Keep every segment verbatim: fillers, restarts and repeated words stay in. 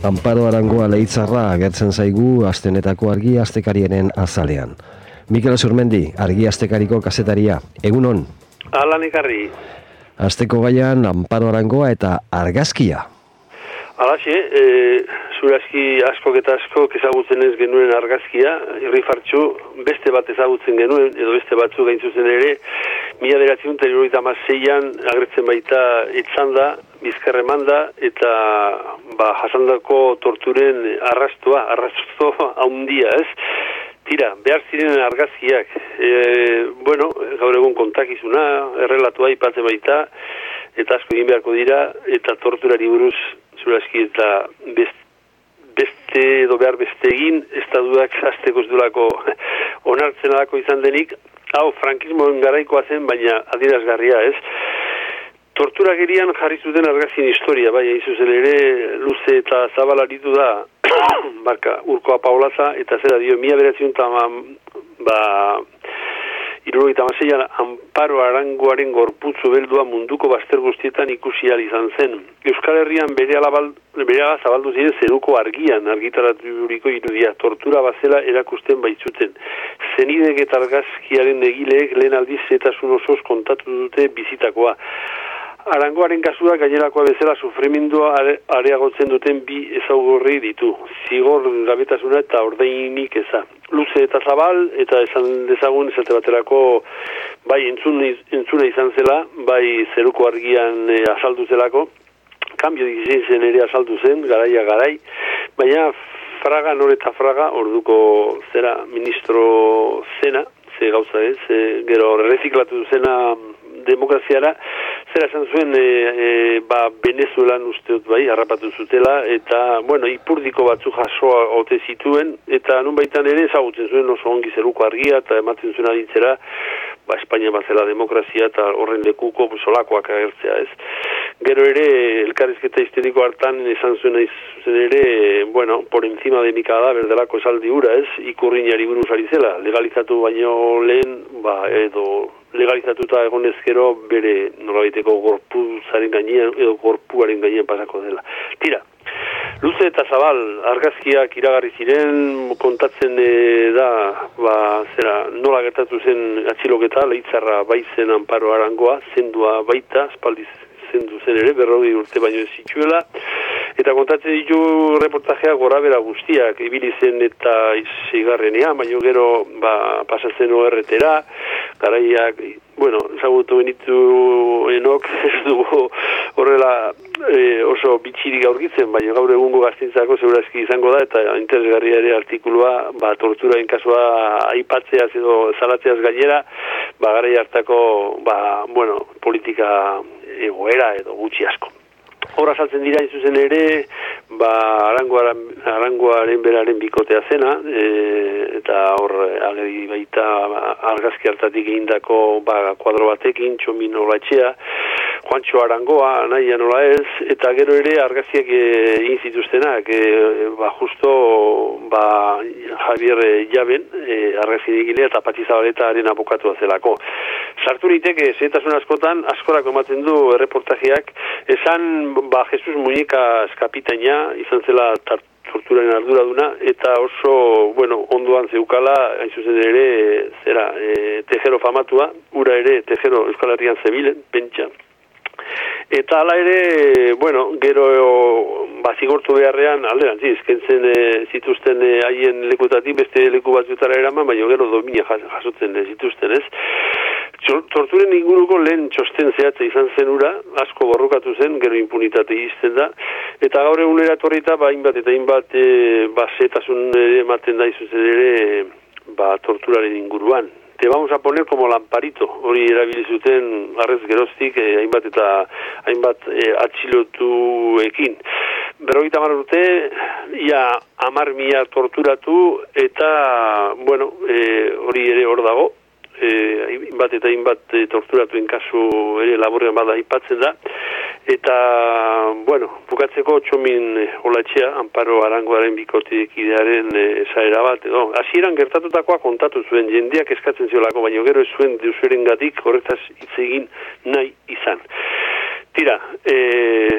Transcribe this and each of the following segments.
Amparo Arangoa leitzarra agertzen zaigu astenetako argi astekariaren azalean. Mikel Azurmendi, argi astekariko kazetaria, egunon? Alan ekarri. Asteko gaian Amparo Arangoa eta argazkia. Alaxe, e, zurazki askok eta askok ezagutzen ez genuen argazkia, irrifartxu beste bat ezagutzen genuen, edo beste batzu gain zuzen ere, mila bederatziehun eta hirurogeita hamaseian agertzen baita etzanda, bizkarre manda, eta ba, jasandako torturen arrastoa, arrastoa haundia, ez? Tira, behar ziren argazkiak, e, bueno, gaur egun kontakizuna, errelatua aipatzen baita, eta asko egin beharko dira, eta torturari buruz zurazki eta beste, beste edo behar beste egin, estaduak azteko ez duelako onartzen alako izan denik, hau frankismoen garaikoa zen, baina adierazgarria ez. Torturagerian jarri zuten argazkien historia, bai, aizuzen ere, luze eta zabal aritu da, barka, Urkoa Paulaza, eta zera dio, mila bederatziehun eta ba, hirurogeita hamaseian Amparo Arangoaren gorputzu beldua munduko bazter guztietan ikusi ahal izan zen. Euskal Herrian berehala zabaldu ziren zeruko argian argitaraturiko irudia, tortura bazela erakusten baitzuten. Zenidek eta argazkiaren egileek lehen aldiz zetasun osoz kontatu dute bizitakoa. Arangoaren kasua gainerakoa bezala sufrimendua areagotzen duten bi ezaugarri ditu. Zigor gabetasuna eta ordeinik eza. Luze eta zabal, eta esan dezagun esate baterako bai entzun, entzuna izan zela, bai zeruko argian e, azaldu zelako, kambio dizen zen ere azaldu zen, garaia garai, baina Fraga, nor eta Fraga, orduko zera ministro zena, ze gauza ez, e, gero reziklatu zena demokraziara, zera esan zuen e, e, ba, Venezuelan usteot bai, harrapatu zutela, eta, bueno, ipurdiko batzu jasoa ote zituen, eta nun baitan ere ezagutzen zuen oso ongi zeruko argia, eta ematen zuen aditzera, ba, Espainia bazela demokrazia, eta horren lekuko solakoak agertzea, ez. Gero ere, elkarrizketa histeriko hartan esan zuen zen ere, bueno, por encima de mi cadáver delako esaldi hura, ez, ikurriñari buruz ari zela, legalizatu baino lehen, ba, edo legalizatuta egonez gero bere nolabaiteko gorpuzaren gainean edo gorpuaren gainean pasako dela. Tira, luze eta zabal argazkiak iragarri ziren, kontatzen e, da, ba, zera, nola gertatu zen atxiloketa, leitzarra baizen Amparo Arangoa, zendua baita, espaldiz zendu zen ere, berrogei urte baino ez zituela, eta kontatzen ditu reportajea gora bera guztiak, ibili zen eta zigarrenean, baino gero ba, pasatzen O R T-era, garaiak, bueno, ezagutu benitu enok, ez dugu horrela e, oso bitxirik aurkitzen, baina gaur egungo gaztintzako segurazki izango da, eta interesgarria ere artikulua, ba, torturaen kasua aipatzeaz edo zalatzeaz gainera, ba, garai hartako, ba, bueno, politika egoera edo gutxi asko. Hor azaltzen dira izuzen ere, ba, arangoaren, arangoaren beraren bikotea zena, e, eta hor ageri baita argazki hartatik egindako ba, kuadro batekin, Txomin Olatxea, Juancho Arangoa, nahi nola ez, eta gero ere argazkiak egin zituztenak, e, ba, justo ba, Javier Jaben, e, argazki egilea eta Patxi Zabaletaren abokatua zelako. Sartu liteke, zetasun askotan, askorako ematen du erreportajeak, esan ba, Jesus Muñecas kapitaina izan zela torturaren arduraduna, eta oso, bueno, ondoan zeukala, hain zuzen ere, zera, e, Tejero famatua, ura ere Tejero Euskal Herrian zebilen, pentsa. Eta hala ere, bueno, gero bazigortu beharrean, alderantziz, kentzen e, zituzten haien e, lekutatik beste leku batzuetara eraman, baina gero domina jasotzen e, zituzten, ez? Torturen inguruko lehen txosten zehatza izan zen ura, asko borrokatu zen, gero impunitate izten da, eta gaur egunera torrita, ba, inbat eta inbat, e, ba, zetasun ere ematen da izuzen ere, ba, torturaren inguruan. Te vamos a poner como lamparito, hori erabili zuten arrez geroztik, eh, hainbat eta hainbat eh, atxilotuekin. Berrogeita hamar urte, ia hamar mila torturatu, eta, bueno, eh, hori ere hor dago, eh, hainbat eta hainbat eh, torturatuen kasu ere laborrean bada aipatzen da, eta, bueno, bukatzeko Txomin Olatxea, Amparo Arangoaren bikotekidearen esaera bat, edo, hasieran gertatutakoa kontatu zuen, jendeak eskatzen ziolako, baina gero ez zuen deusueren gatik horretaz hitz egin nahi izan. Tira, e,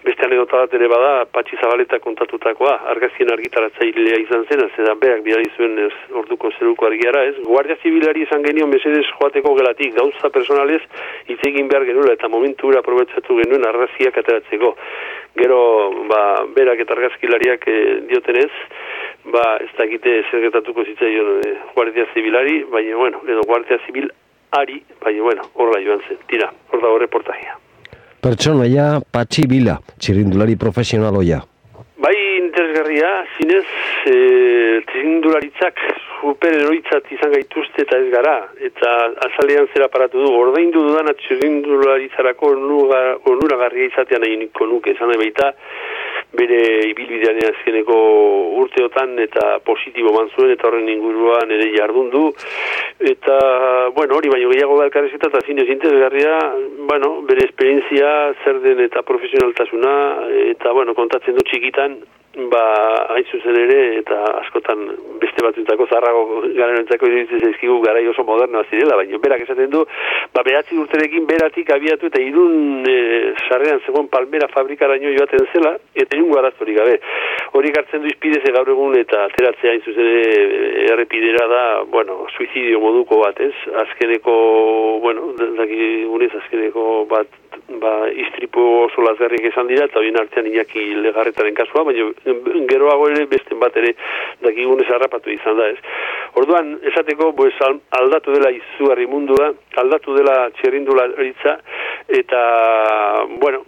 beste anekdota bat ere bada, Patxi Zabaleta kontatutakoa, argazkien argitaratzailea izan zen, zera berak bidali zuen ez, orduko zeruko argiara, ez? Guardia Zibilari esan genio mesedez joateko gelatik, gauza personalez hitz egin behar genuela, eta momentu gura aprobetsatu genuen argazkiak ateratzeko. Gero, ba, berak eta argazkilariak e, diotenez, ba, ez dakite zer gertatuko zitzaion e, Guardia Zibilari, baina, bueno, edo Guardia Zibilari, baina, bueno, horra joan zen, tira, hor dago reportajea. Pertsonaia Patxi Bila, txirrindulari profesionaloia. Bai, interesgarria, zinez, e, txirrindularitzak supereroitzat izan gaituzte eta ez gara, eta azalean zera paratu du, ordaindu dudana txirrindularitzarako onuragarria izatean nahi niko nuke, esan nahi baita, bere ibilbidean azkeneko urteotan eta positibo manzuen eta horren inguruan ere jardun du, eta, bueno, hori baino gehiago da elkarrezketa eta zinez interesgarria, bueno, bere esperientzia, zer den eta profesionaltasuna, eta, bueno, kontatzen du txikitan, ba, hain zuzen ere, eta askotan beste batzuntako zarrago garenentzako iruditzen zaizkigu garai oso modernoa zirela, baina berak esaten du, ba, behatzi urterekin beratik abiatu eta irun e, sarrean zegoen palmera fabrikaraino joaten zela, eta irungo arazorik gabe. Hori hartzen du izpidez gaur egun eta ateratzea hain zuzen ere errepidera da, bueno, suizidio moduko bat, ez? Azkeneko, bueno, daki gunez azkeneko bat, ba, istripu oso lazgarrik esan dira, eta horien artean Iñaki Legarretaren kasua, baina geroago ere beste bat ere dakigunez harrapatu izan da, ez. Orduan, esateko, pues, aldatu dela izugarri mundua, aldatu dela txirrindularitza, eta, bueno,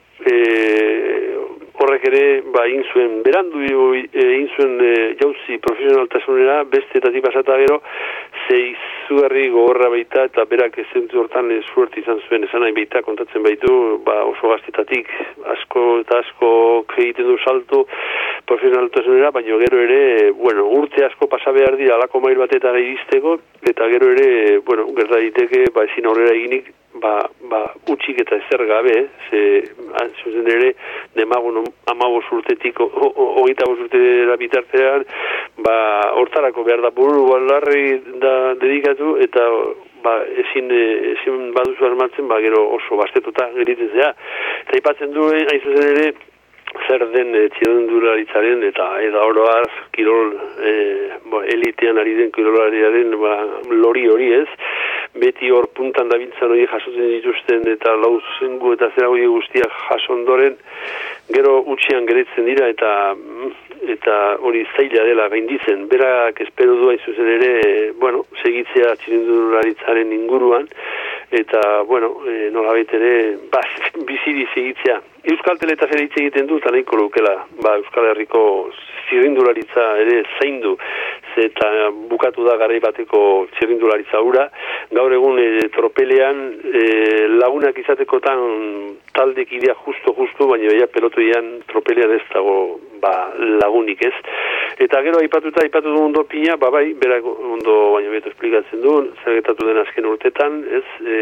e, horrek ere, ba, egin zuen, berandu egin zuen e, jauzi profesionaltasunera, beste eta pasata gero, ze izugarri gogorra baita, eta berak ezentu hortan e, suerte izan zuen, esan nahi baita, kontatzen baitu, ba, oso gaztetatik, asko eta asko egiten du salto profesionaltasunera, baina gero ere, bueno, urte asko pasa behar dira alako mail batetan iristeko, eta gero ere, bueno, gerta diteke, ba, ezin aurrera eginik, ba, ba, utxik eta ezer gabe, ze, zuzen ere, demagun amabos urtetik, hogeita bos urtera bitartean, ba, hortarako behar da buru balarri da dedikatu, eta ba, ezin, ezin baduzu armatzen, ba, gero oso bastetuta geritzen zea. Eta ipatzen du, hain zuzen ere, zer den e, txirrindularitzaren eta eta oroaz kirol e, bo, elitean ari den kirolariaren ba, lori hori ez, beti hor puntan dabiltzan hori jasotzen dituzten eta lauzengu eta zera hori guztiak jasondoren gero utxean geretzen dira eta eta hori zaila dela gainditzen. Berak espero du hain zuzen ere, bueno, segitzea txirrindularitzaren inguruan eta, bueno, e, nolabait ere, baz, biziri segitzea. Euskal Teletaz ere hitz egiten du, eta nahiko lukela, ba, Euskal Herriko txirrindularitza ere zaindu, eta bukatu da garai bateko txirrindularitza hura. Gaur egun e, tropelean e, lagunak izatekotan taldek idea justo-justo, baina ja pelotoian tropelean ez dago ba, lagunik ez. Eta gero aipatuta, aipatu du ondo pina, ba bai, berak ondo baina beto esplikatzen du, zer gertatu den azken urtetan, ez, e,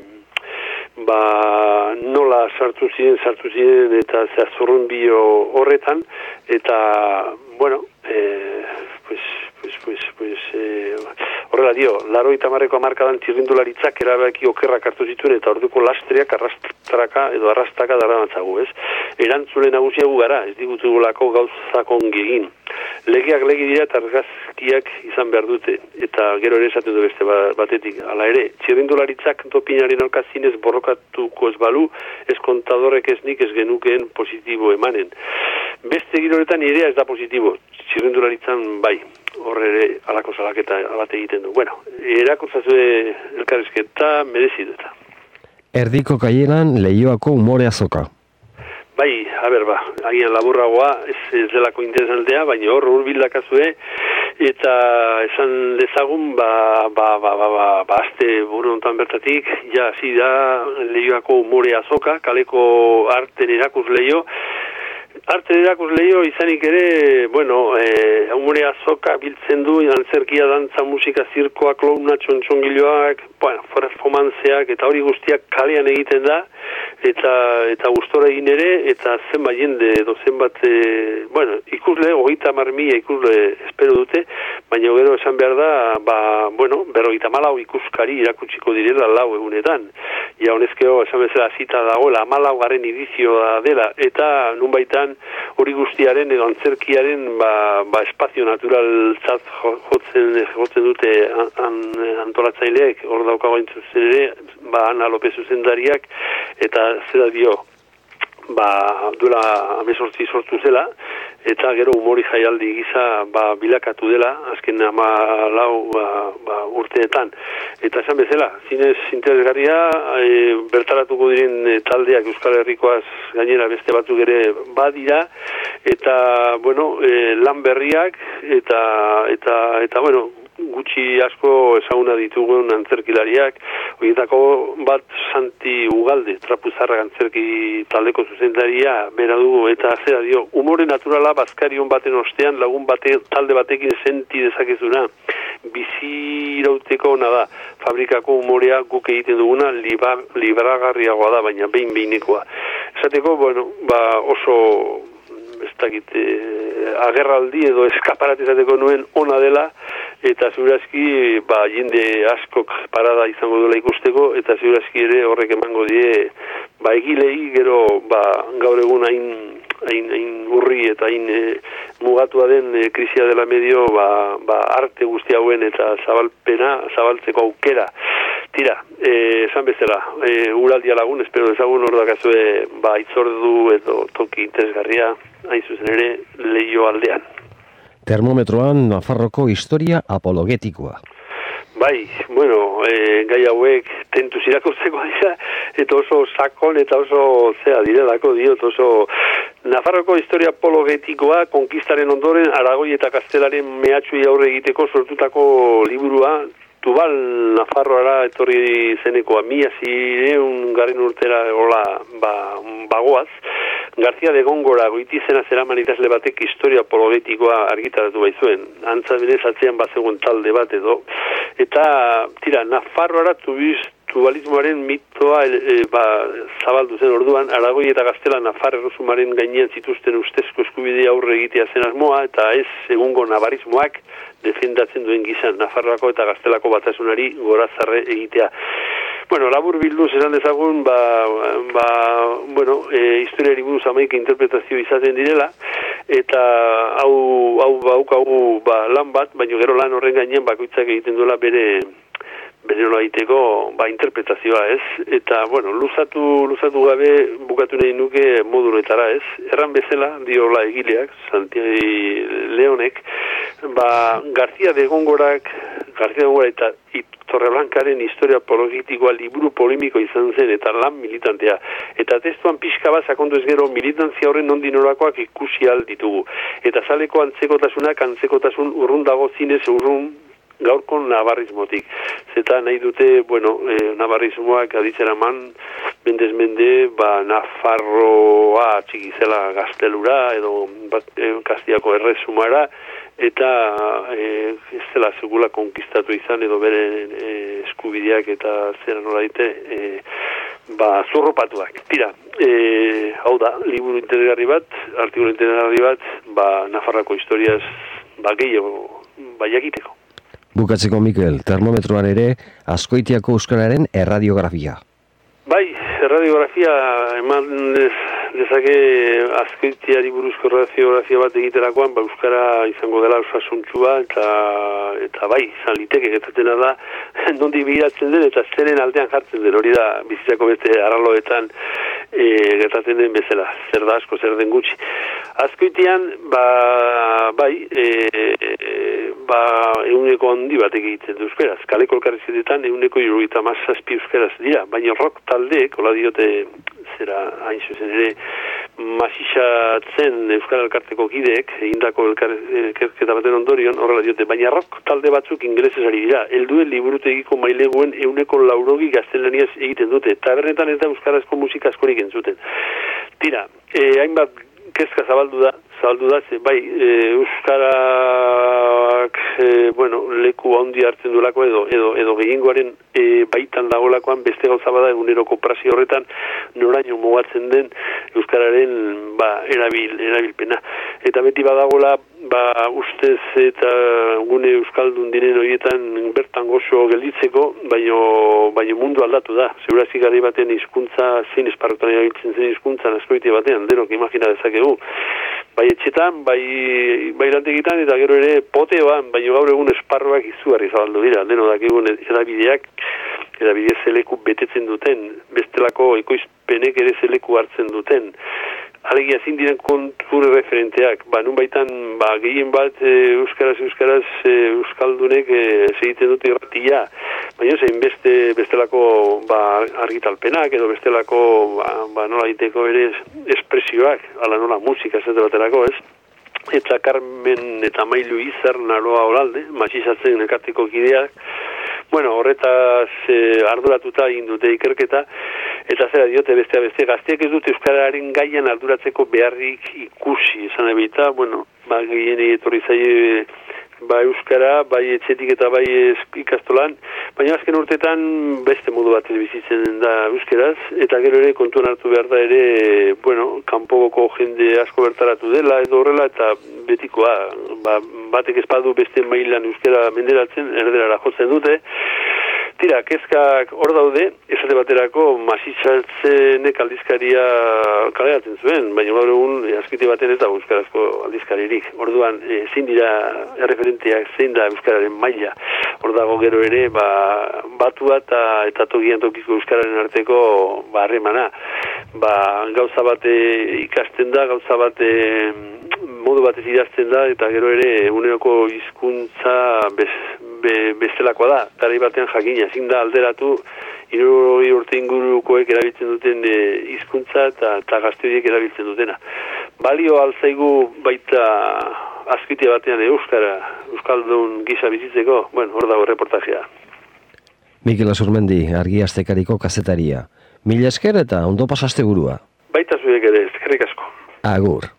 ba, nola sartu ziren, sartu ziren eta zehazorrun bio horretan, eta, bueno, e, pues, pues, pues, pues, e, horrela dio, laro eta marreko amarkadan txirrindularitzak erabaki okerrak hartu zituen, eta orduko lastreak arrastraka edo arrastaka daramatzagu, ez? Erantzule nagusiagu gara, ez digutugulako gauzak ongi egin. Legeak legi dira eta argazkiak izan behar dute, eta gero ere esaten du beste batetik. Hala ere, txirrindularitzak dopinaren alkazinez borrokatuko ez balu, ez kontadorrek ez nik ez genukeen positibo emanen. Beste giroretan idea ez da positibo, txirrindularitzan bai, horre ere alako salaketa abate egiten du. Bueno, erakurtzazue elkarrizketa merezidu eta. Erdiko kaieran Leioako umore azoka. Bai, a ber, ba, agian laburragoa, ez, ez delako interesantea, baina hor urbildakazue, eta esan dezagun, ba, ba, ba, ba, ba, ba, azte buru ontan bertatik, ja, zi da, Leioako umore azoka, kaleko arten erakus leio, Arte erakus lehio izanik ere, bueno, e, umore azoka biltzen du, antzerkia, dantza, musika, zirkoa, klouna, txontxongiloak, bueno, performantzeak, eta hori guztiak kalean egiten da, eta eta gustora egin ere, eta zenbat jende, edo zenbat, e, bueno, ikusle, hogeita hamar mila ikusle espero dute, baina gero esan behar da, ba, bueno, berrogeita hamalau ikuskari irakutsiko direla lau egunetan. ja honezkeo, esan bezala zita dagoela, hamalaugarren edizioa dela, eta nunbaitan hori guztiaren edo antzerkiaren ba, ba espazio naturaltzat jotzen, jotzen dute an, an, antolatzaileek, hor daukago entzuzen ere, ba Ana López zuzendariak, eta zera dio, ba, duela amezortzi sortu zela, eta gero humori jaialdi gisa ba, bilakatu dela, azken ama lau ba, ba, urteetan. Eta esan bezala, zinez interesgarria, e, bertaratuko diren e, taldeak Euskal Herrikoaz gainera beste batzuk ere badira, eta, bueno, e, lan berriak, eta, eta, eta, bueno, gutxi asko ezaguna ditugun antzerkilariak, horietako bat Santi Ugalde, Trapuzarra antzerki taldeko zuzendaria, bera dugu, eta zera dio, umore naturala bazkarion baten ostean, lagun bate, talde batekin senti dezakezuna, bizi irauteko ona da, fabrikako umorea guk egiten duguna, liba, libragarriagoa da, baina behin behinekoa. Esateko, bueno, ba oso ez dakit, eh, agerraldi edo eskaparat izateko nuen ona dela, eta ziurazki ba, jende askok parada izango duela ikusteko, eta ziurazki ere horrek emango die ba, egilei gero ba, gaur egun hain, hain, hain urri eta hain e, mugatua den e, krisia dela medio ba, ba, arte guzti hauen eta zabalpena, zabaltzeko aukera. Tira, eh, esan bezala, eh, uraldia lagun, espero dezagun hor dakazue ba, itzordu edo toki interesgarria, hain zuzen ere, Leio aldean. Termometroan Nafarroko historia apologetikoa. Bai, bueno, e, gai hauek tentuz irakurtzeko dira, eta oso sakon eta oso zea direlako diot, oso Nafarroko historia apologetikoa, konkistaren ondoren, Aragoi eta Kastelaren mehatxui aurre egiteko sortutako liburua, Tubal Nafarroara etorri zenekoa, mila zireun garen urtera hola ba, bagoaz, García de Góngora goitizena zeraman ikasle batek historia apologetikoa argitaratu baizuen. Antza berez atzean bazegoen talde bat edo. Eta, tira, Nafarroara tubiz, tubalismoaren mitoa e, ba, zabaldu zen orduan, Aragoi eta Gaztela Nafar erresumaren gainean zituzten ustezko eskubidea aurre egitea zen asmoa, eta ez egungo nabarismoak defendatzen duen gizan Nafarroako eta Gaztelako batasunari gorazarre egitea. Bueno, labur bilduz esan dezagun, ba, ba, bueno, e, historiari buruz hamaika interpretazio izaten direla, eta hau, hau, hau, hau, ba, lan bat, baina gero lan horren gainean bakoitzak egiten duela bere, bere nola egiteko, ba, interpretazioa, ez? Eta, bueno, luzatu, luzatu gabe bukatu nahi nuke moduletara, ez? Erran bezala, diola egileak, Santiago Leonek, ba, García de Góngorak, García de Góngora eta Torreblankaren historia apologitikoa liburu polemiko izan zen eta lan militantea. Eta testuan pixka bat sakondu ez gero militantzia horren nondi norakoak ikusi ahal ditugu. Eta zaleko antzekotasunak antzekotasun urrun dago zinez urrun gaurko navarrismotik. Zeta nahi dute, bueno, eh, navarrismoak aditzera man, mendez mende, ba, Nafarroa txikizela gaztelura edo bat, eh, Kastiako erresumara, eta e, ez dela segula konkistatu izan edo bere e, eskubideak eta zera nola dite e, ba, zurropatuak. Tira, e, hau da, liburu interesgarri bat, artikulu interesgarri bat, ba, Nafarrako historiaz ba, gehiago baiakiteko. Bukatzeko, Mikel, termometroan ere Azkoitiako Euskararen erradiografia. Bai, erradiografia eman ez, dezake Azkoitiari buruzko erradiografia bat egiterakoan, ba, Euskara izango dela osasuntsua eta eta bai, izan liteke gertatena da, nondi begiratzen den eta zeren aldean jartzen den, hori da bizitzako beste arraloetan e, gertatzen den bezala, zer da asko, zer den gutxi. Azkoitian, ba, bai, e, e, ba, euneko handi bat egiten du euskaraz, kaleko elkarrizketetan euneko hirurogeita hamazazpi euskaraz dira, baina rock taldeek, hola diote zera hain zuzen ere masisatzen Euskal Elkarteko kideek, egindako elkarrizketa baten ondorion, horrela diote, baina rock talde batzuk ingelesez ari dira, helduen liburutegiko maileguen euneko laurogi gaztelaniaz egiten dute, tabernetan ez da euskarazko musika askorik entzuten. Tira, eh, hainbat kezka zabaldu da, zabaldu da, ze, bai, e, Euskarak, e, bueno, leku handi hartzen duelako edo, edo, edo gehiengoaren e, baitan dagolakoan beste gauza bada eguneroko praxi horretan noraino mugatzen den Euskararen, ba, erabil, erabilpena. Eta beti badagola, ba, ustez eta gune euskaldun diren horietan bertan gozo gelditzeko, baino, baino mundu aldatu da. Segurazki gari baten hizkuntza zein esparrutan erabiltzen zen hizkuntza askoitie batean, denok imagina dezakegu. Bai etxetan, bai, bai lantegitan, eta gero ere poteoan, baino gaur egun esparruak izugarri zabaldu dira, deno dakigun edabideak, edabide zeleku betetzen duten, bestelako ekoizpenek ere zeleku hartzen duten. Alegia ezin diren konture referenteak, ba, nun baitan, ba, gehien bat e, euskaraz, euskaraz, e, euskaldunek e, segiten dute irratia, baina zein beste, bestelako ba, argitalpenak, edo bestelako, ba, ba nola egiteko ere espresioak, ala nola musika, ez baterako, ez? Eta Carmen eta Mailu Izar naroa oralde, matxizatzen nekateko kideak, bueno, horretaz eh, arduratuta egin dute ikerketa, eta zera diote bestea beste, gazteak ez dute euskararen gaian arduratzeko beharrik ikusi, esan ebita, bueno, ba, gehienei etorri zaie ba euskara, bai etxetik eta bai ikastolan, baina azken urtetan beste modu bat bizitzen da euskeraz, eta gero ere kontuan hartu behar da ere, bueno, kanpoko jende asko bertaratu dela, edo horrela, eta betikoa, ba, batek espadu beste mailan euskara menderatzen, erderara jotzen dute. Tira, kezkak hor daude, esate baterako masitxatzenek aldizkaria kaleatzen zuen, baina gaur egun azkite baten eta euskarazko aldizkaririk. Orduan, zein dira erreferenteak, zein da euskararen maila. Hor dago gero ere, ba, batua eta, eta tokian tokiko euskararen arteko ba, harremana. Ba, gauza bate ikasten da, gauza bate modu batez idazten da, eta gero ere uneroko hizkuntza bez, be, bestelakoa da. Tarai batean jakina, ezin da alderatu hirurogei urte ingurukoek erabiltzen duten hizkuntza eta, eta gazte horiek erabiltzen dutena. Balio alzaigu baita azkitia batean euskara, euskaldun gisa bizitzeko, bueno, hor dago reportajea. Mikel Azurmendi, Argi Astekariko kazetaria. Mila esker eta ondo pasaste burua. Baita zuek ere, eskerrik asko. Agur.